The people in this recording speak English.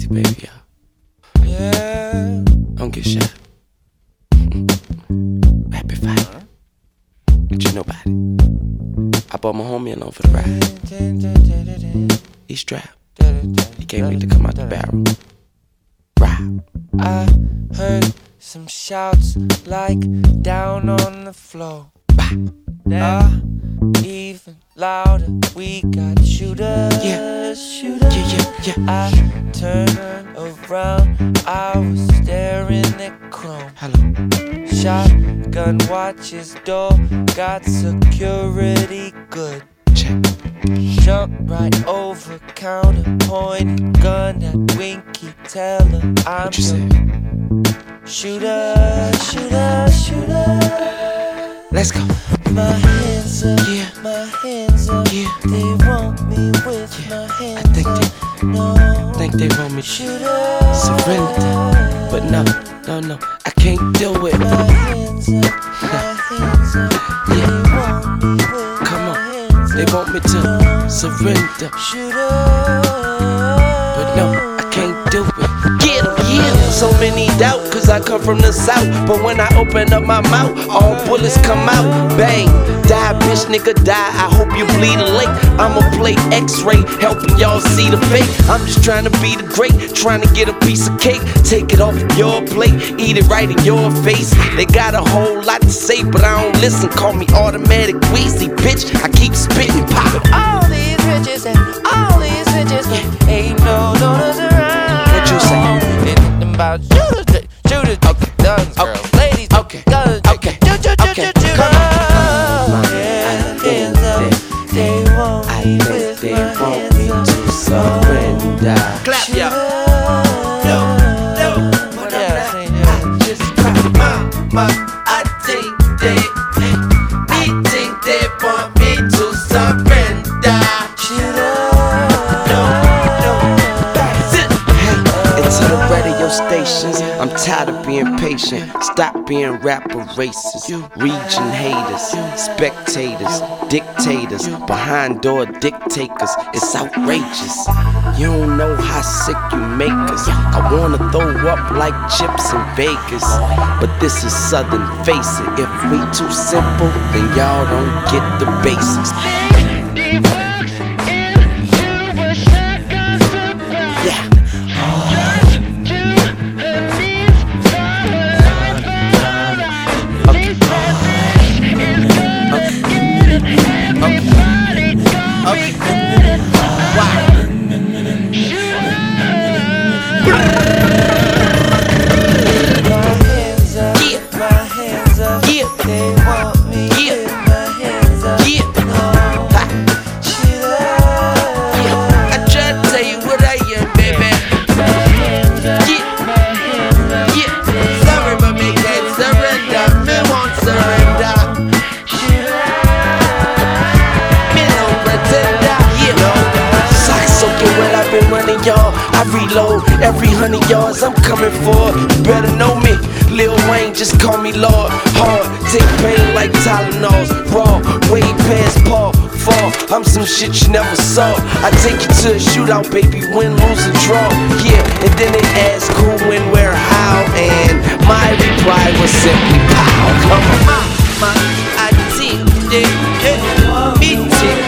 baby, y'all. Yeah. Don't get shot. Rapid fire. But you know about it. I brought my homie along for the ride. He's strapped. He can't wait to come out the barrel. Ride. I heard some shouts like down on the floor. Even louder, we got shooters. Yeah. Shooters. Yeah. I turned around, I was staring at Chrome. Hello. Shotgun watches door, got security good. Check. Jump right over counter, point gun at Winky, tell her I'm What you say? Shooter, shooter, shooter. Let's go. My hands up, Yeah. my hands up. Yeah. They want me with my hands think up. No, Think they want me to shooter. surrender. But no, I can't do it. My hands up, my hands up. They want me with Come my on. hands They up. want me to surrender. Shooter. But no, I can't do it. Get 'em, yeah. So many doubt, cause I come from the south. But when I open up my mouth, all bullets come out. Bang, die, bitch, nigga, die. I hope you bleed late. I'ma play X-ray, helping y'all see the fake. I'm just trying to be the great, trying to get a piece of cake. Take it off your plate, eat it right in your face. They got a whole lot to say, but I don't listen. Call me automatic Weezy, bitch. I keep spitting pop. All these riches and all these riches, but ain't no donors around. What you say? It's about shooters, shooters, Okay. guns, girls, Okay. ladies, Okay. guns, Okay. shoot, Okay. shoot, Come on. hands up, they want I me think with they my want hands me up. to surrender. Clap, y'all. No. What Yeah, up, say now? that. I just clap my. I think they want me to surrender. No. That's it. Hey, into the radio stations. I'm tired of being patient. Stop being rapper racists. Region haters, spectators, dictators, behind door dictators. It's outrageous. You don't know how sick you make us. I wanna throw up like chips in Vegas. But this is Southern, face it. If we too simple, then y'all don't get the basics. Yeah. They want me with my hands up. I try to tell you what I am, baby. Sorry, but me can't surrender. Me won't surrender. Me no pretender. Socks soaking wet, I've been running, y'all. I reload every 100 yards. I'm coming for. You better know me. Lil Wayne, just call me Lord. Hard, take pain like Tylenols. Raw, way past Paul. Fall, I'm some shit you never saw. I take you to a shootout, baby, win, lose, and draw. Yeah, and then they ask who, when, where, how, and my reply was simply pow. Come on, I think they me think